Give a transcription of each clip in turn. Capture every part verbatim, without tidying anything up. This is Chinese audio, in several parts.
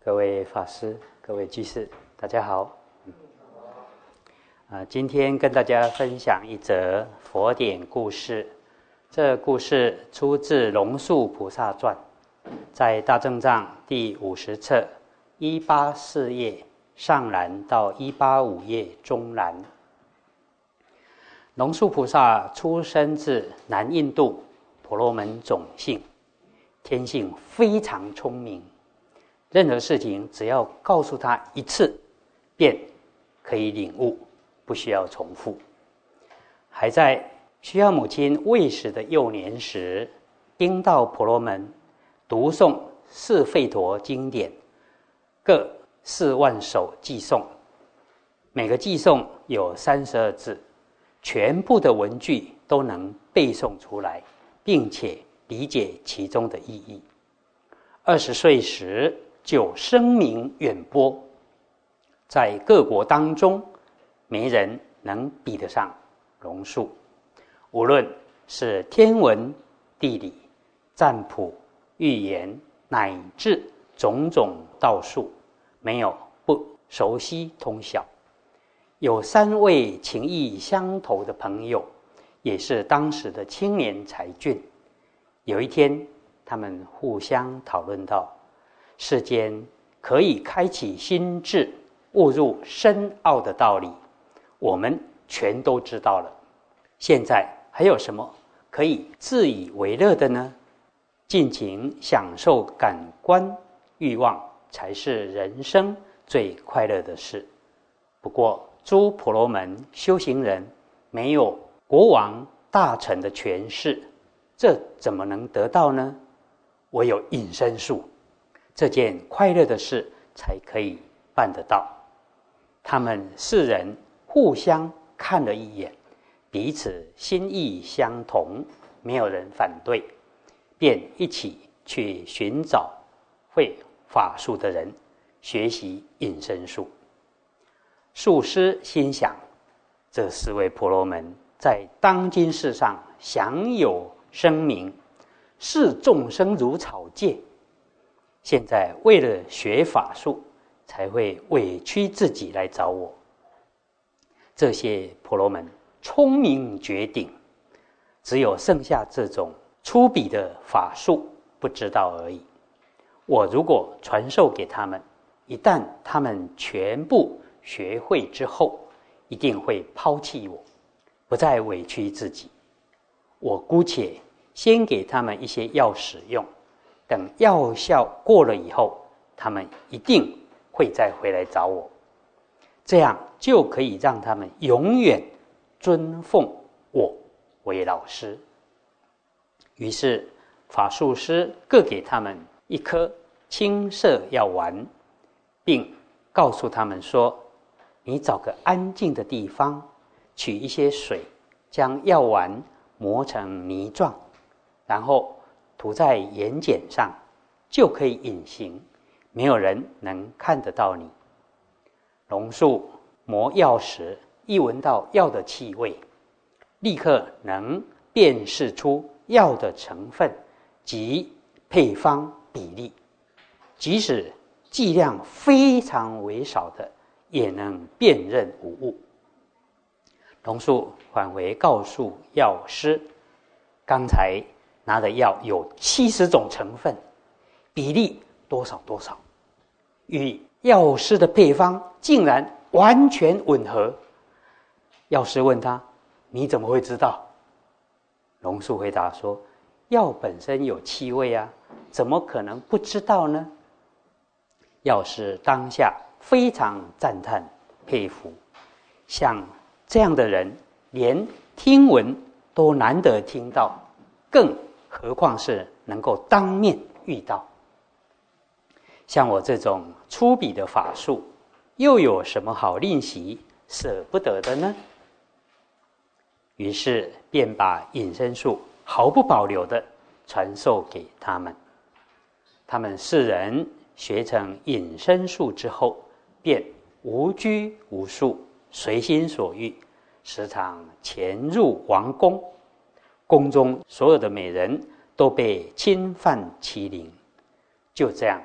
各位法师、各位居士，大家好。啊，今天跟大家分享一则佛典故事。这故事出自《龙树菩萨传》，在大正藏第五十册一八四页上栏到一八五页中栏。龙树菩萨出生自南印度婆罗门种姓，天性非常聪明。任何事情只要告诉他一次，便可以领悟，不需要重复。还在需要母亲喂食的幼年时，听到婆罗门读诵四吠陀经典，各四万首偈颂，每个偈颂有三十二字，全部的文句都能背诵出来，并且理解其中的意义。二十岁时就声名远播，在各国当中没人能比得上龙树。无论是天文、地理、占卜、预言，乃至种种道术，没有不熟悉通晓。有三位情谊相投的朋友，也是当时的青年才俊。有一天，他们互相讨论到，世间可以开启心智，悟入深奥的道理，我们全都知道了。现在还有什么可以自以为乐的呢？尽情享受感官欲望，才是人生最快乐的事。不过，诸婆罗门修行人没有国王大臣的权势，这怎么能得到呢？唯有隐身术，这件快乐的事才可以办得到。他们四人互相看了一眼，彼此心意相同，没有人反对，便一起去寻找会法术的人，学习隐身术。术师心想，这四位婆罗门在当今世上享有声名，视众生如草芥，现在为了学法术，才会委屈自己来找我。这些婆罗门聪明绝顶，只有剩下这种粗鄙的法术不知道而已。我如果传授给他们，一旦他们全部学会之后，一定会抛弃我，不再委屈自己。我姑且先给他们一些药使用，等药效过了以后，他们一定会再回来找我，这样就可以让他们永远尊奉我为老师。于是法术师各给他们一颗青色药丸，并告诉他们说，你找个安静的地方，取一些水，将药丸磨成泥状，然后涂在眼睑上，就可以隐形，没有人能看得到你。龙树磨药时，一闻到药的气味，立刻能辨识出药的成分及配方比例，即使剂量非常微少的，也能辨认无误。龙树返回告诉药师，刚才拿的药有七十种成分，比例多少多少，与药师的配方竟然完全吻合。药师问他，你怎么会知道？龙树回答说，药本身有气味啊，怎么可能不知道呢？药师当下非常赞叹佩服，像这样的人连听闻都难得听到，更何况是能够当面遇到。像我这种粗鄙的法术，又有什么好吝惜舍不得的呢？于是便把隐身术毫不保留地传授给他们。他们四人学成隐身术之后，便无拘无束，随心所欲，时常潜入王宫，宫中所有的美人都被侵犯欺凌。就这样，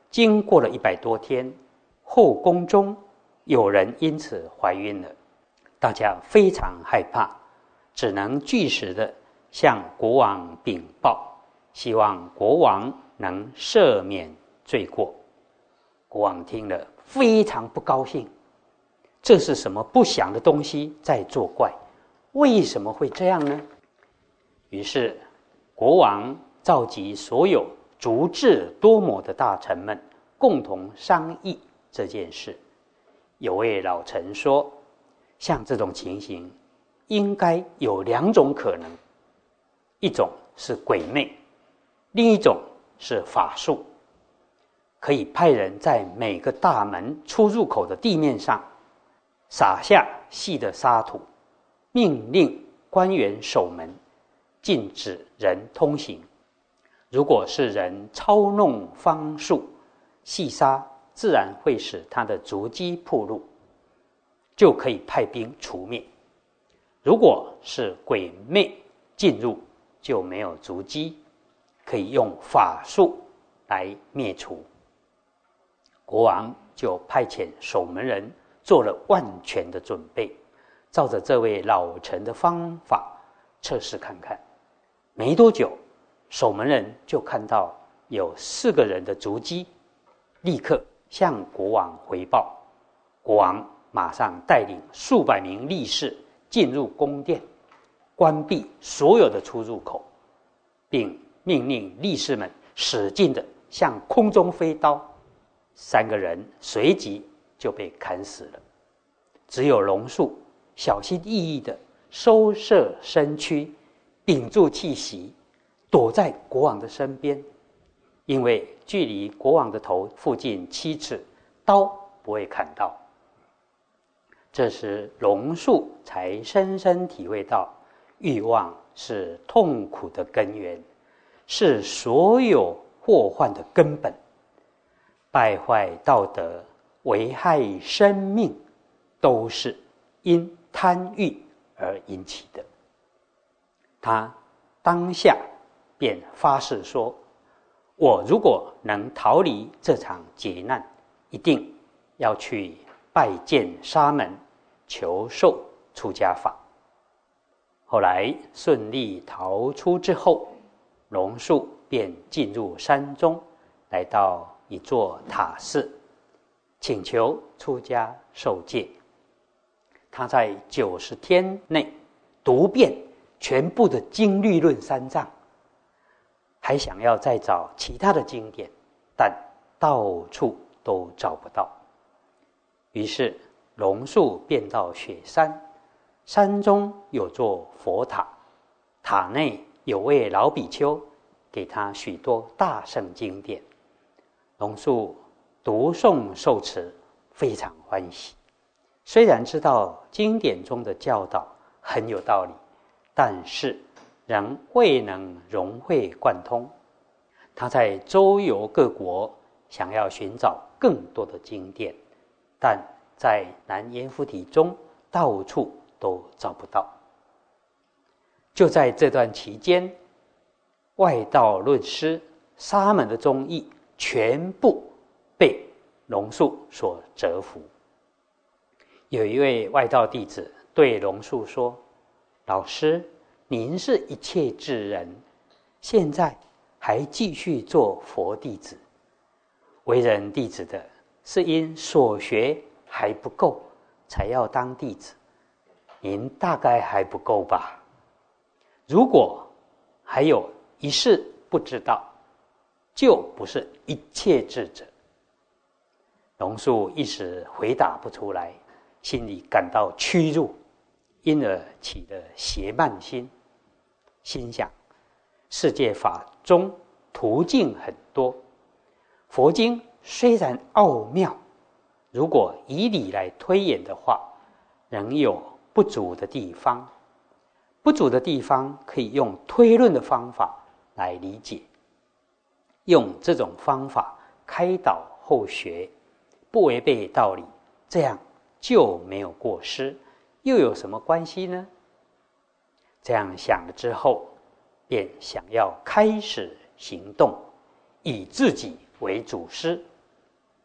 经过了一百多天，后宫中有人因此怀孕了，大家非常害怕，只能据实的向国王禀报，希望国王能赦免罪过。国王听了非常不高兴，这是什么不祥的东西在作怪？为什么会这样呢？于是国王召集所有足智多谋的大臣们共同商议这件事。有位老臣说，像这种情形应该有两种可能，一种是鬼魅，另一种是法术。可以派人在每个大门出入口的地面上撒下细的沙土，命令官员守门，禁止人通行。如果是人操弄方术，细沙自然会使他的足迹暴露，就可以派兵除灭。如果是鬼魅进入，就没有足迹，可以用法术来灭除。国王就派遣守门人做了万全的准备，照着这位老臣的方法测试看看。没多久，守门人就看到有四个人的足迹，立刻向国王回报。国王马上带领数百名力士进入宫殿，关闭所有的出入口，并命令力士们使劲地向空中飞刀。三个人随即就被砍死了，只有龙树小心翼翼地收摄身躯，屏住气息，躲在国王的身边。因为距离国王的头附近七尺，刀不会砍到。这时龙树才深深体会到，欲望是痛苦的根源，是所有祸患的根本。败坏道德、危害生命，都是因贪欲而引起的。他当下便发誓说，我如果能逃离这场劫难，一定要去拜见沙门，求受出家法。后来顺利逃出之后，龙树便进入山中，来到一座塔寺，请求出家受戒。他在九十天内读遍全部的经律论三藏，还想要再找其他的经典，但到处都找不到。于是龙树便到雪山，山中有座佛塔，塔内有位老比丘给他许多大圣经典。龙树读诵受持，非常欢喜。虽然知道经典中的教导很有道理，但是仍未能融会贯通。他在周游各国，想要寻找更多的经典，但在南阎浮提中到处都找不到。就在这段期间，外道论师沙门的宗义全部被龙树所折服。有一位外道弟子对龙树说，老师，您是一切智人，现在还继续做佛弟子。为人弟子的是因所学还不够才要当弟子，您大概还不够吧？如果还有一事不知道，就不是一切智者。龙树一时回答不出来，心里感到屈辱，因而起了邪慢心，心想世界法中途径很多，佛经虽然奥妙，如果以理来推演的话，仍有不足的地方。不足的地方可以用推论的方法来理解，用这种方法开导后学，不违背道理，这样就没有过失，又有什么关系呢？这样想了之后，便想要开始行动，以自己为主师，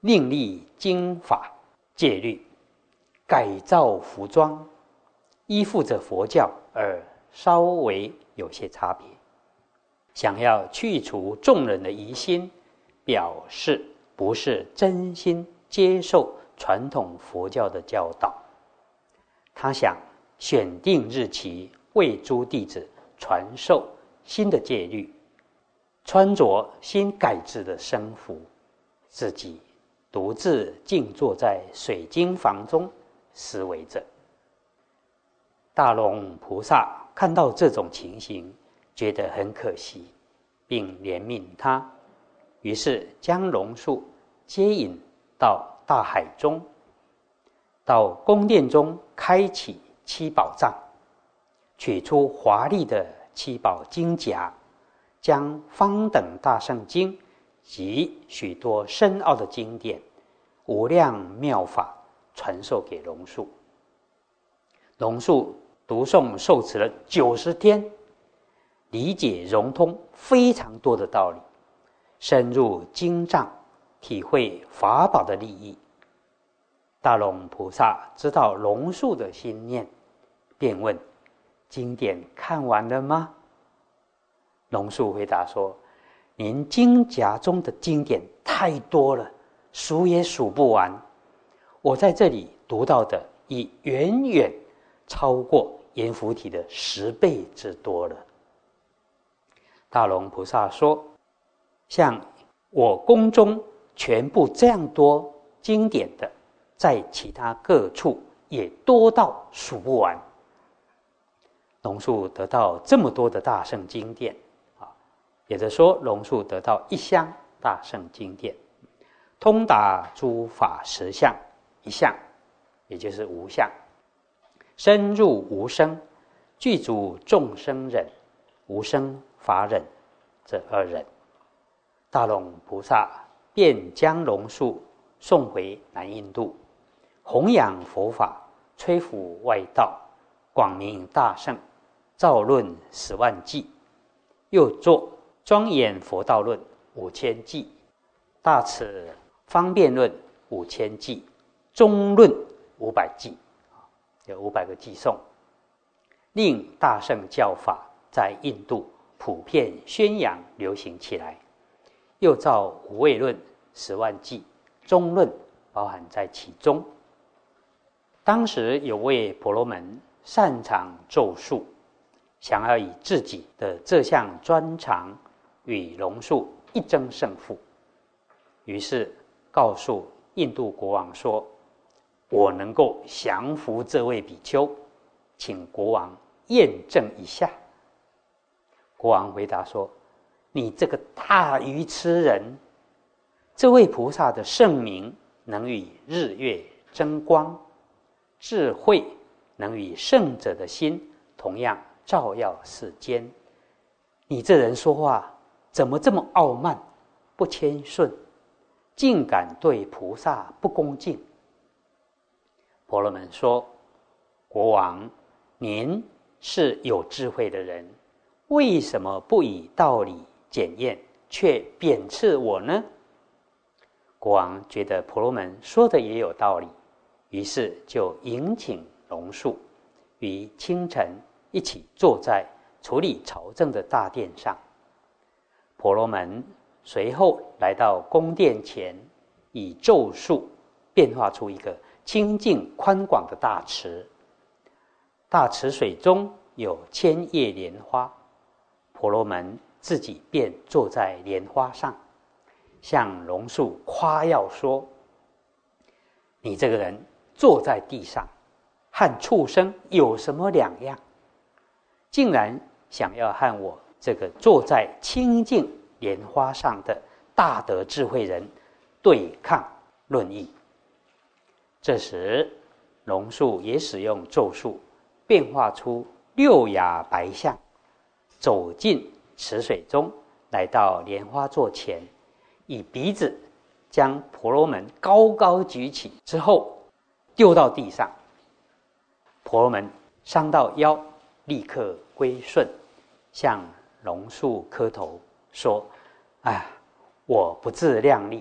另立经法戒律，改造服装，依附着佛教而稍微有些差别，想要去除众人的疑心，表示不是真心接受传统佛教的教导。他想选定日期为诸弟子传授新的戒律，穿着新改制的僧服，自己独自静坐在水晶房中思维着。大龙菩萨看到这种情形，觉得很可惜，并怜悯他，于是将龙树接引到大海中，到宫殿中开启七宝藏，取出华丽的七宝经夹，将方等大圣经及许多深奥的经典、无量妙法传授给龙树。龙树读诵受持了九十天，理解融通非常多的道理，深入经藏，体会法宝的利益。大龙菩萨知道龙树的心念，便问：经典看完了吗？龙树回答说：您经夹中的经典太多了，数也数不完，我在这里读到的已远远超过阎浮提的十倍之多了。大龙菩萨说：像我宫中全部这样多经典的，在其他各处也多到数不完。龙树得到这么多的大圣经典啊，也就是说龙树得到一箱大圣经典，通达诸法实相一项，也就是无相，深入无生，具足众生忍、无生法忍这二忍。大龙菩萨便将龙树送回南印度，弘扬佛法，摧伏外道，广明大圣，造论十万偈，又作庄严佛道论五千偈，大慈方便论五千偈，中论五百偈，有五百个偈颂，令大乘教法在印度普遍宣扬流行起来。又造无畏论十万偈，中论包含在其中。当时有位婆罗门擅长咒术，想要以自己的这项专长与龙树一争胜负，于是告诉印度国王说：我能够降服这位比丘，请国王验证一下。国王回答说：你这个大愚痴人，这位菩萨的圣名能与日月争光，智慧能与圣者的心同样照耀世间。你这人说话怎么这么傲慢不谦顺，竟敢对菩萨不恭敬？婆罗门说：国王，您是有智慧的人，为什么不以道理检验，却贬斥我呢？国王觉得婆罗门说的也有道理，于是就迎请龙树于清晨一起坐在处理朝政的大殿上。婆罗门随后来到宫殿前，以咒术变化出一个清净宽广的大池，大池水中有千叶莲花，婆罗门自己便坐在莲花上，向龙树夸耀说：你这个人坐在地上，和畜生有什么两样？竟然想要和我这个坐在清净莲花上的大德智慧人对抗论议。这时龙树也使用咒术，变化出六牙白象，走进池水中，来到莲花座前，以鼻子将婆罗门高高举起之后丢到地上。婆罗门伤到腰，立刻归顺，向龙树磕头说：哎呀，我不自量力，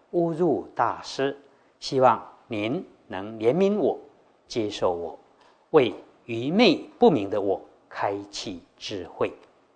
侮辱大师，希望您能怜悯我，接受我，为愚昧不明的我开启智慧。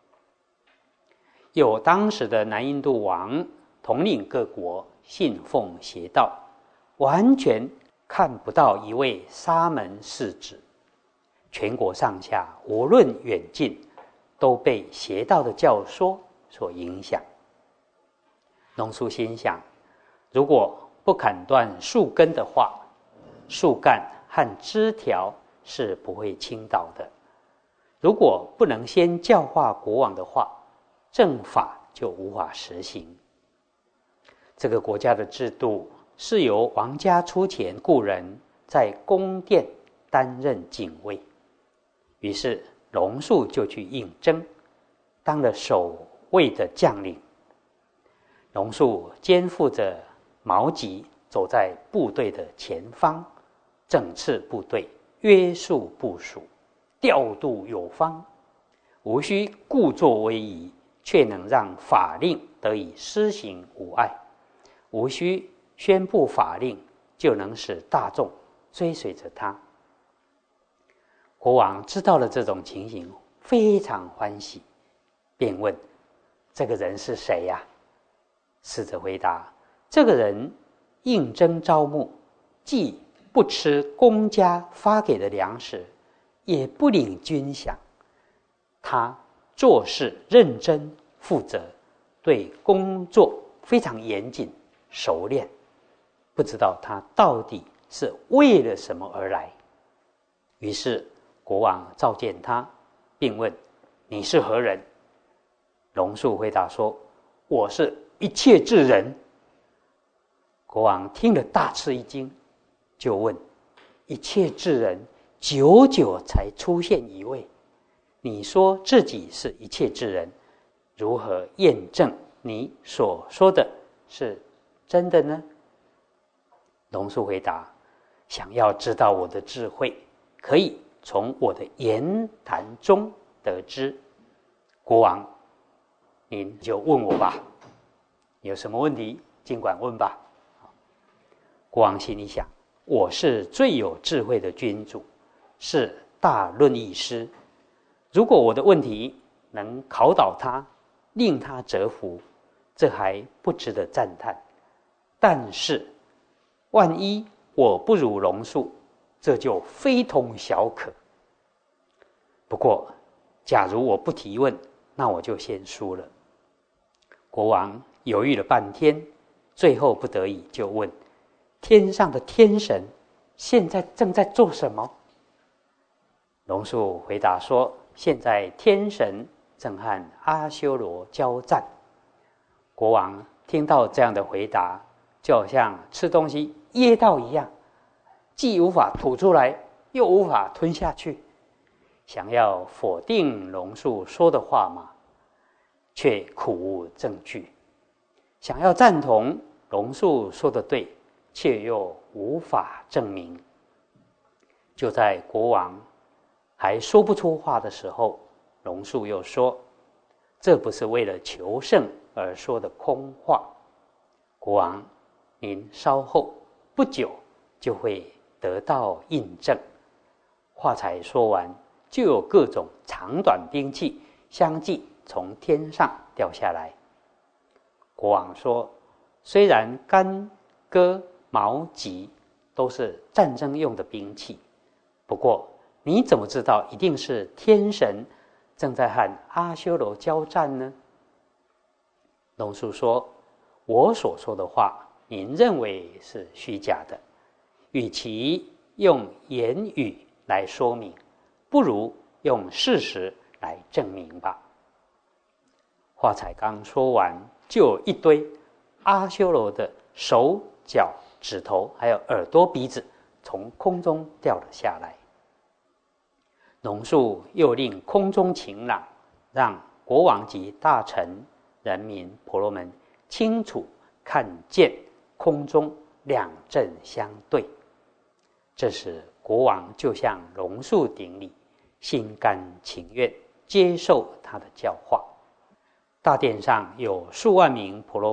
有当时的南印度王统领各国，信奉邪道，完全看不到一位沙门世子，全国上下无论远近，都被邪道的教说所影响。龙树心想，如果不砍断树根的话，树干和枝条是不会倾倒的。如果不能先教化国王的话，正法就无法实行。这个国家的制度是由王家出钱雇人在宫殿担任警卫，于是龙树就去应征，当了守卫的将领。龙树肩负着矛戟，走在部队的前方，整治部队，约束部属，调度有方，无需故作威仪，却能让法令得以施行无碍；无需宣布法令，就能使大众追随着他。国王知道了这种情形，非常欢喜，便问：这个人是谁呀？侍者回答：这个人应征招募，既不吃公家发给的粮食，也不领军饷。他做事认真负责，对工作非常严谨熟练，不知道他到底是为了什么而来。于是国王召见他，并问：你是何人？龙树回答说：我是一切智人。国王听了大吃一惊，就问：一切智人久久才出现一位，你说自己是一切智人，如何验证你所说的是真的呢？龙树回答：想要知道我的智慧，可以从我的言谈中得知。国王，您就问我吧，有什么问题尽管问吧。国王心里想：我是最有智慧的君主，是大论议师，如果我的问题能考倒他，令他折服，这还不值得赞叹。但是万一我不如龙树，这就非同小可。不过假如我不提问，那我就先输了。国王犹豫了半天，最后不得已就问：天上的天神现在正在做什么？龙树回答说：现在天神正和阿修罗交战。国王听到这样的回答，就好像吃东西噎到一样，既无法吐出来，又无法吞下去。想要否定龙树说的话嘛，却苦无证据；想要赞同龙树说的对，却又无法证明。就在国王还说不出话的时候，龙树又说：这不是为了求胜而说的空话。国王，您稍后不久就会得到印证。话才说完，就有各种长短兵器相继从天上掉下来。国王说：虽然竿、戈、矛、戟都是战争用的兵器，不过你怎么知道一定是天神正在和阿修罗交战呢？龙树说：我所说的话您认为是虚假的，与其用言语来说明，不如用事实来证明吧。话才刚说完，就有一堆阿修罗的手脚指头还有耳朵鼻子从空中掉了下来。龙树又令空中晴朗，让国王及大臣人民婆罗门清楚看见空中两阵相对。这时国王就向龙树顶礼，心甘情愿接受他的教化。大殿上有数万名婆罗门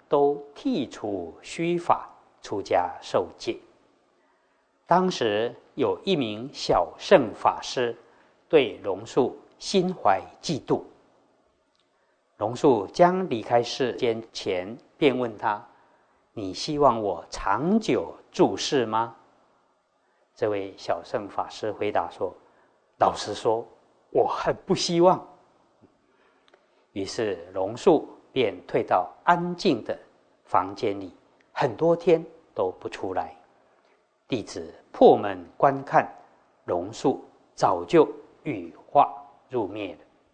都剔除须发，出家受戒。当时有一名小乘法师对龙树心怀嫉妒。龙树将离开世间前，便问他：你希望我长久住世吗？这位小乘法师回答说：老实说，我很不希望。于是龙树便退到安静的房间里，很多天都不出来。弟子破门观看，龙树早就羽化入灭了。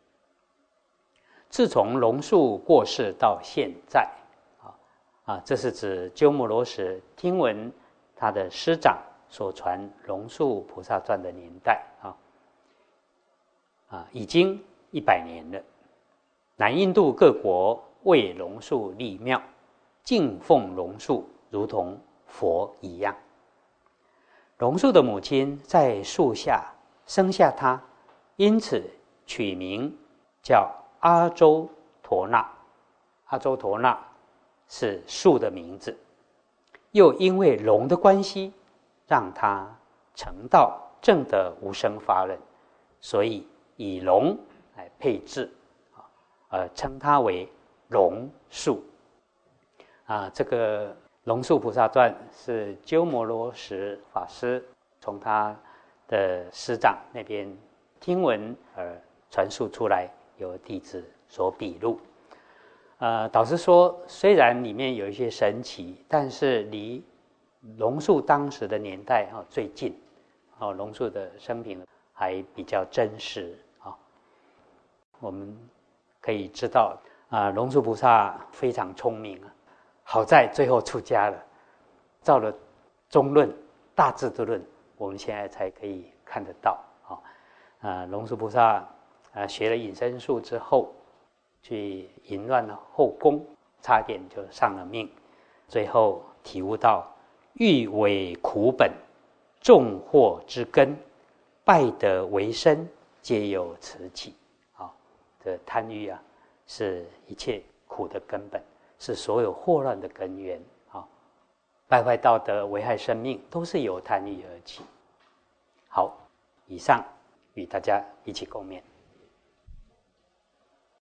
自从龙树过世到现在，啊啊，这是指鸠摩罗什听闻他的师长所传《龙树菩萨传》的年代啊，啊，已经一百年了。南印度各国为龙树立庙，敬奉龙树，如同佛一样。龙树的母亲在树下生下他，因此取名叫阿周陀那。阿周陀那是树的名字，又因为龙的关系，让他成道证得无生法忍，所以以龙来配置，呃，称他为龙树。啊，这个《龙树菩萨传》是鸠摩罗什法师从他的师长那边听闻而传述出来，由弟子所笔录。呃，导师说，虽然里面有一些神奇，但是离龙树当时的年代啊最近，哦，龙树的生平还比较真实啊。我们可以知道啊，龙树菩萨非常聪明啊，好在最后出家了，照了中论、大智度论，我们现在才可以看得到啊。啊，龙树菩萨啊学了隐身术之后，去淫乱了后宫，差点就丧了命，最后体悟到欲为苦本，众祸之根，败德为身，皆由此起。啊，这贪欲啊，是一切苦的根本，是所有祸乱的根源。啊，败坏道德、危害生命，都是由贪欲而起。好，以上与大家一起共勉。